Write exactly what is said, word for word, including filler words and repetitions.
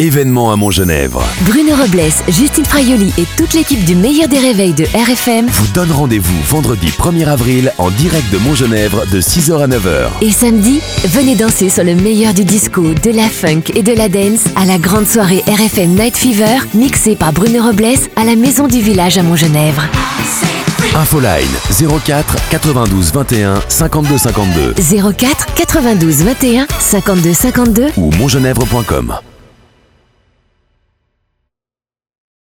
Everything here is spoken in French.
événement à Montgenèvre. Bruno Robles, Justine Fraioli et toute l'équipe du meilleur des réveils de R F M vous donne rendez-vous vendredi premier avril en direct de Montgenèvre de six heures à neuf heures. Et samedi, venez danser sur le meilleur du disco, de la funk et de la dance à la grande soirée R F M Night Fever mixée par Bruno Robles à la Maison du Village à Montgenèvre. Infoline zéro quatre quatre-vingt-douze vingt et un cinquante-deux cinquante-deux zéro quatre quatre-vingt-douze vingt et un cinquante-deux cinquante-deux ou montgenèvre point com.